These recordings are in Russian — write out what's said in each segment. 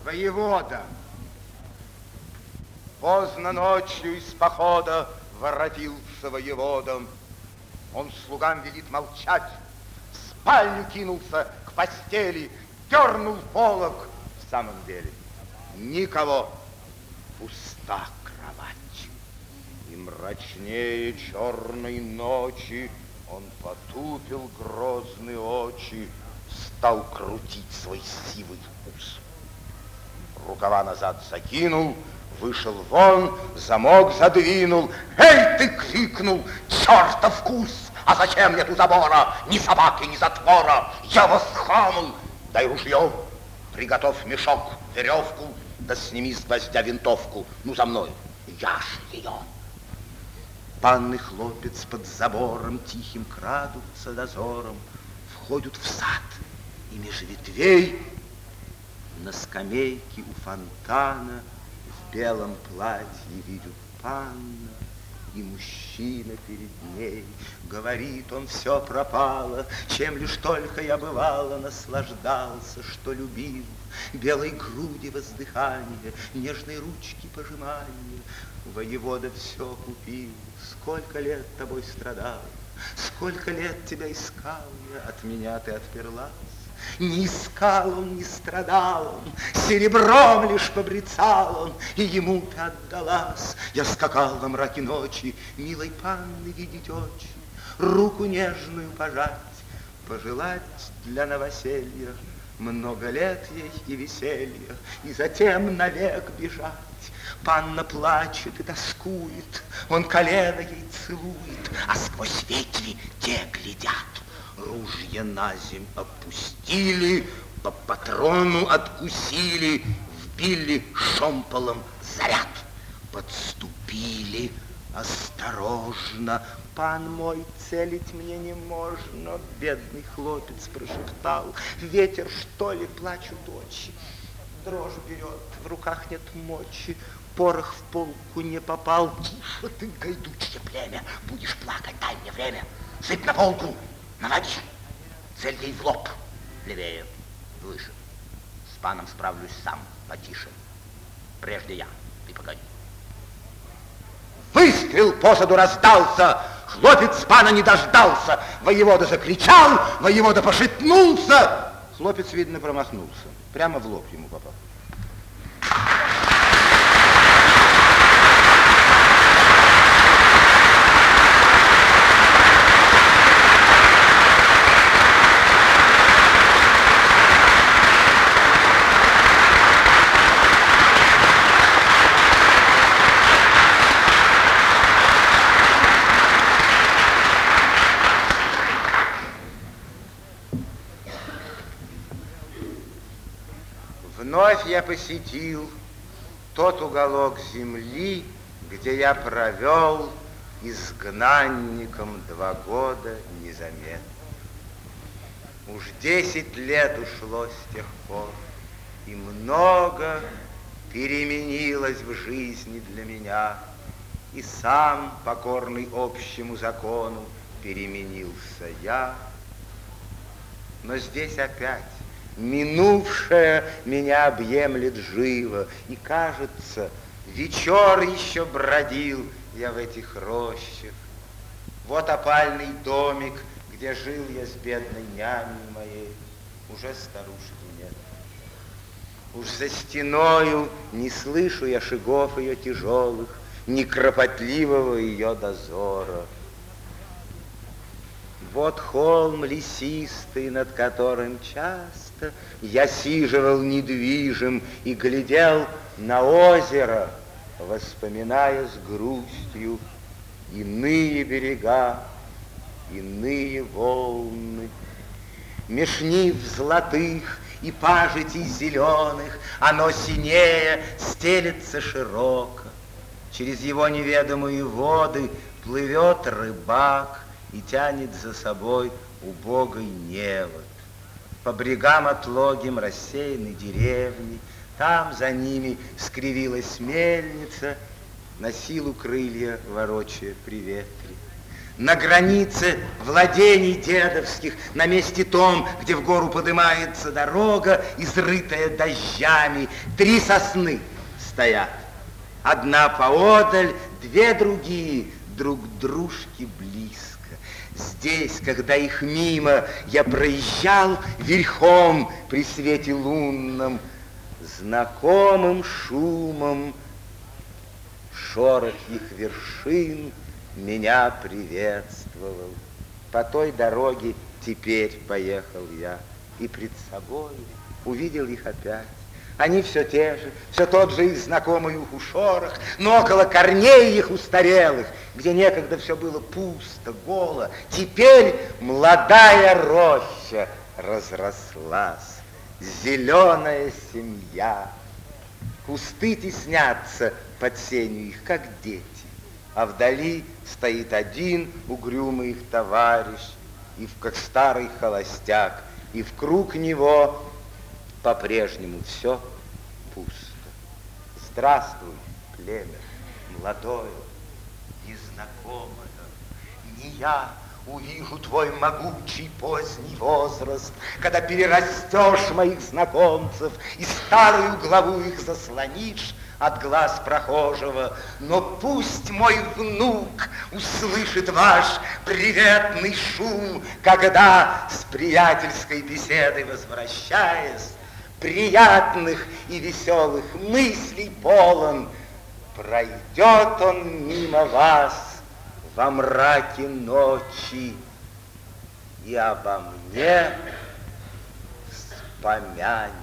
Воевода. Поздно ночью из похода воротился воевода. Он слугам велит молчать, в спальню кинулся к постели, дернул полог. В самом деле никого, пуста кровать. И мрачнее черной ночи он потупил грозные очи, стал крутить свой сивый ус. Рукава назад закинул, вышел вон, замок задвинул. «Эй, ты!» — крикнул. «Чертов вкус! А зачем нет у забора ни собаки, ни затвора? Я вас хамл! Дай ружье, приготовь мешок, веревку, да сними с гвоздя винтовку. Ну, за мной, я ж ее!» Панный хлопец под забором тихим крадутся дозором, входят в сад, и меж ветвей на скамейке у фонтана в белом платье видят панна, и мужчина перед ней. Говорит он, все пропало, чем лишь только я бывало наслаждался, что любил. Белой груди воздыхание, нежной ручки пожимание. Воевода все купил, сколько лет тобой страдал, сколько лет тебя искал я, от меня ты отперлась. Не искал он, не страдал он, серебром лишь побрецал он, и ему ты отдалась. Я скакал во мраке ночи, милой панны видеть очи, руку нежную пожать, пожелать для новоселья много лет ей и веселья, и затем навек бежать. Панна плачет и тоскует, он колено ей целует, а сквозь ветви те глядят. Ружья на земь опустили, по патрону откусили, вбили шомполом заряд. Подступили осторожно. «Пан мой, целить мне не можно», — бедный хлопец прошептал. «Ветер, что ли, плачут очи, дрожь берет, в руках нет мочи, порох в полку не попал». «Тише ты, гайдучье племя, будешь плакать, дай мне время. Сыпь на полку, наводи, цель ей в лоб, левее, выше. С паном справлюсь сам, потише. Прежде я, ты погоди». Выстрел посаду раздался, хлопец пана не дождался. Воевода закричал, воевода пошатнулся. Хлопец, видно, промахнулся, прямо в лоб ему попал. Вновь я посетил тот уголок земли, где я провел изгнанником 2 года незаметно. Уж 10 лет ушло с тех пор, и много переменилось в жизни для меня, и сам, покорный общему закону, переменился я. Но здесь опять минувшее меня объемлет живо, и, кажется, вечер еще бродил я в этих рощах. Вот опальный домик, где жил я с бедной няней моей, уже старушки нет. Уж за стеною не слышу я шагов ее тяжелых, ни кропотливого ее дозора. Вот холм лесистый, над которым часто я сиживал недвижим и глядел на озеро, воспоминая с грустью иные берега, иные волны. Меж нив золотых и пажитей зеленых оно синее стелется широко. Через его неведомые воды плывет рыбак и тянет за собой убогой невод. По брегам отлогим рассеяны деревни, там за ними скривилась мельница, на силу крылья ворочая при ветре. На границе владений дедовских, на месте том, где в гору поднимается дорога, изрытая дождями, 3 сосны стоят. Одна поодаль, 2 другие друг к дружке близко. Здесь, когда их мимо я проезжал верхом при свете лунном, знакомым шумом шорох их вершин меня приветствовал. По той дороге теперь поехал я, и пред собой увидел их опять. Они все те же, все тот же их знакомый уху шорох, но около корней их устарелых, где некогда все было пусто, голо, теперь молодая роща разрослась, зеленая семья. Кусты теснятся под сенью их, как дети, а вдали стоит один угрюмый их товарищ, и как старый холостяк, и вкруг него по-прежнему все пусто. Здравствуй, племя, молодое, незнакомое. Не я увижу твой могучий поздний возраст, когда перерастешь моих знакомцев и старую главу их заслонишь от глаз прохожего, но пусть мой внук услышит ваш приветный шум, когда с приятельской беседой возвращаясь, приятных и веселых мыслей полон, пройдет он мимо вас во мраке ночи и обо мне вспомянет.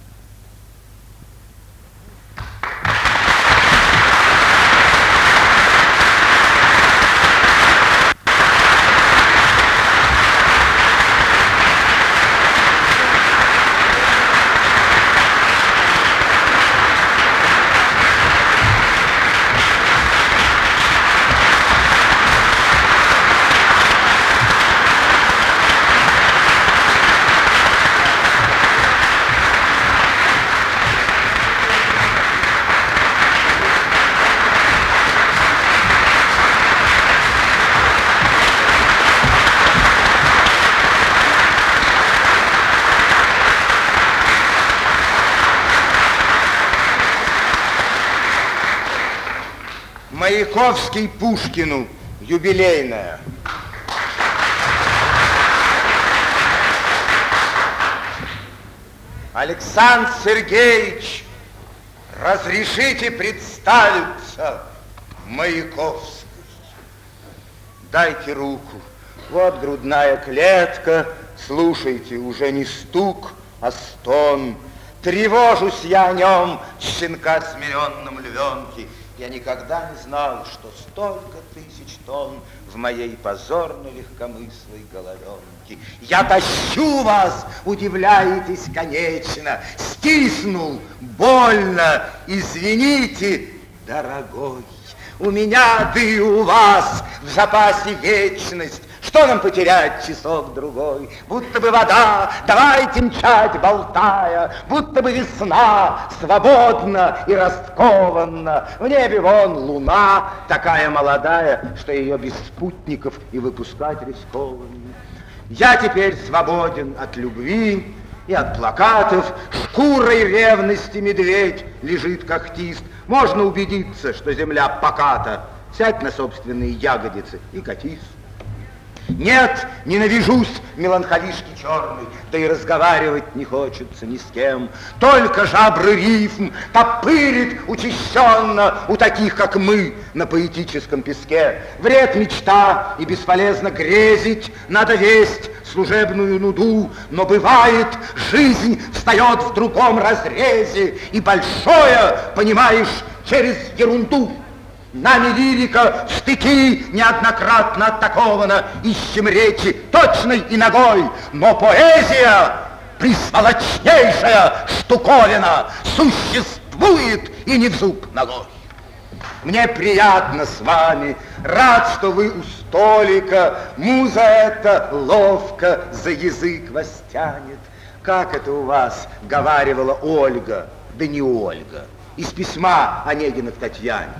Маяковский Пушкину, юбилейная. Александр Сергеевич, разрешите представиться, Маяковский. Дайте руку. Вот грудная клетка, слушайте, уже не стук, а стон. Тревожусь я о нем, щенка смиренном львенке. Я никогда не знал, что столько тысяч тонн в моей позорно-легкомыслой головенке. Я тащу вас, удивляетесь, конечно, стиснул, больно, извините, дорогой. У меня, да и у вас в запасе вечность. Что нам потерять часок-другой? Будто бы вода, давайте мчать, болтая, будто бы весна, свободна и расткованна. В небе вон луна, такая молодая, что ее без спутников и выпускать рискованно. Я теперь свободен от любви и от плакатов. Шкурой ревности медведь лежит когтист. Можно убедиться, что земля поката. Сядь на собственные ягодицы и катись. Нет, ненавижусь меланхолишки черный, да и разговаривать не хочется ни с кем. Только жабры рифм топырит учащенно у таких, как мы, на поэтическом песке. Вред мечта и бесполезно грезить, надо весть служебную нуду, но бывает, жизнь встает в другом разрезе, и большое, понимаешь, через ерунду. Нами лирика в штыки неоднократно атакована, ищем речи точной и ногой, но поэзия, присволочнейшая штуковина, существует и не в зуб ногой. Мне приятно с вами, рад, что вы у столика, муза эта ловко за язык вас тянет. Как это у вас, говаривала Ольга, да не Ольга, из письма Онегина к Татьяне.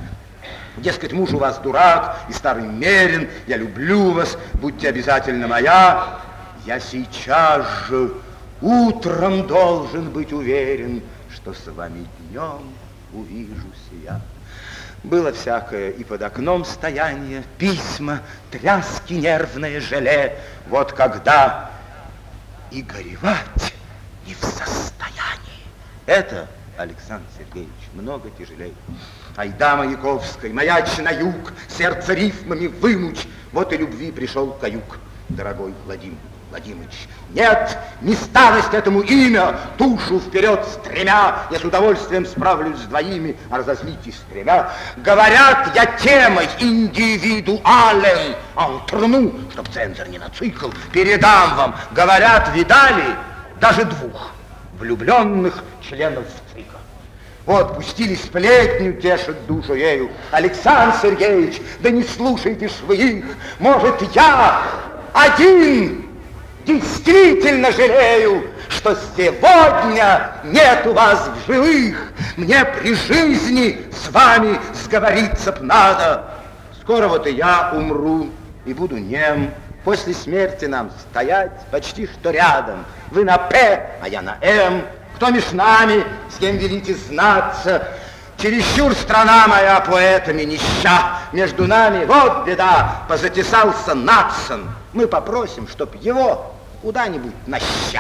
Дескать, муж у вас дурак и старый мерин, я люблю вас, будьте обязательно моя. Я сейчас же утром должен быть уверен, что с вами днем увижусь я. Было всякое и под окном стояние, письма, тряски, нервное желе. Вот когда и горевать не в состоянии. Это, Александр Сергеевич, много тяжелее. Айда Маяковской, маяч на юг, сердце рифмами вымучь. Вот и любви пришел каюк, дорогой Владимир Владимирович. Нет, не старость этому имя, душу вперед стремя. Я с удовольствием справлюсь с двоими, а разозлитесь тремя. Говорят, я темой индивидуален, антрну, чтоб цензор не нацикл, передам вам. Говорят, видали даже двух влюбленных членов ЦИКа. Вот, пустили сплетню, тешит душу ею. Александр Сергеевич, да не слушайте ж вы их. Может, я один действительно жалею, что сегодня нет у вас в живых. Мне при жизни с вами сговориться б надо. Скоро вот и я умру и буду нем. После смерти нам стоять почти что рядом. Вы на «П», а я на «М». Кто меж нами, с кем велите знаться? Чересчур страна моя поэтами нища. Между нами, вот беда, позатесался Надсон. Мы попросим, чтоб его куда-нибудь на ща.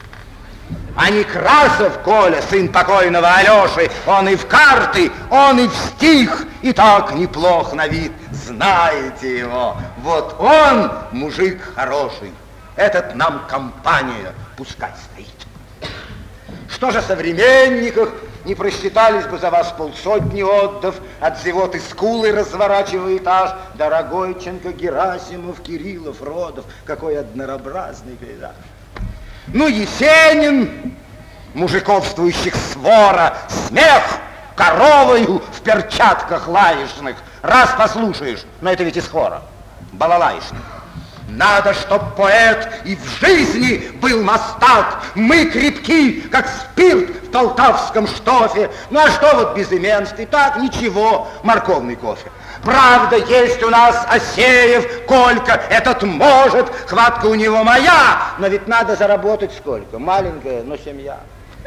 А Некрасов, Коля, сын покойного Алеши, он и в карты, он и в стих, и так неплох на вид. Знаете его, вот он мужик хороший. Этот нам компания пускай стоит. Что же о современниках? Не просчитались бы за вас полсотни отдав, от зевоты скулы разворачивая этаж. Дорогойченко, Герасимов, Кириллов, Родов, какой однообразный пейзаж. Ну, Есенин, мужиковствующих свора, смех коровою в перчатках лаечных. Раз послушаешь, но это ведь из хора, балалаечных. Надо, чтоб поэт и в жизни был мастак. Мы крепки, как спирт в полтавском штофе. Ну а что вот безыменств? И так ничего, морковный кофе. Правда, есть у нас Асеев, Колька, этот может, хватка у него моя. Но ведь надо заработать сколько? Маленькая, но семья.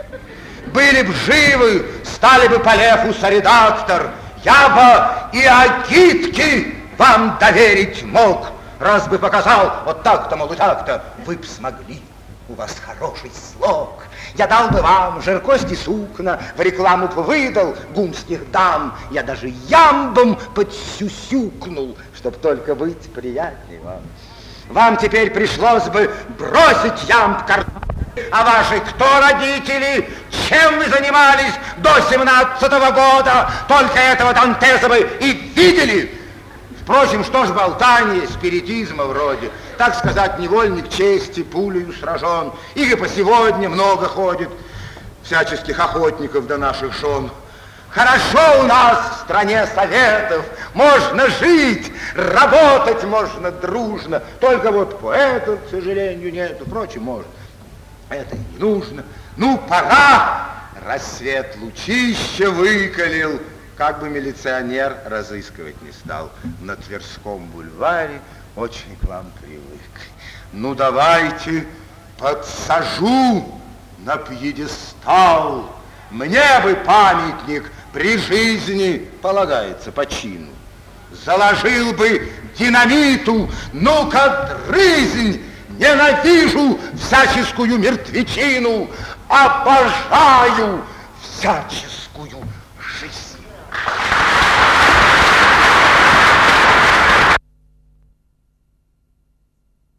Были б живы, стали бы по лефу соредактор. Я бы и агитки вам доверить мог. Раз бы показал, вот так-то, мол, и так-то, вы б смогли, у вас хороший слог. Я дал бы вам жиркости сукна, в рекламу б выдал гумских дам. Я даже ямбом подсюсюкнул, чтоб только быть приятней вам. Вам теперь пришлось бы бросить ямб картофель. А ваши кто родители? Чем вы занимались до 17-го года? Только этого Дантеса вы и видели. Впрочем, что ж болтание, спиритизма вроде. Так сказать, невольник чести, пулею сражен. Их и по сегодня много ходит, всяческих охотников до наших жен. Хорошо у нас в стране советов, можно жить, работать можно дружно. Только вот поэтов, к сожалению, нету, впрочем, можно. Это и не нужно. Ну, пора. Рассвет лучище выкалил. Как бы милиционер разыскивать не стал. На Тверском бульваре очень к вам привык. Ну, давайте подсажу на пьедестал. Мне бы памятник при жизни, полагается, по чину. Заложил бы динамиту, ну-ка, дрызнь. Ненавижу всяческую мертвечину, обожаю всяческую жизнь.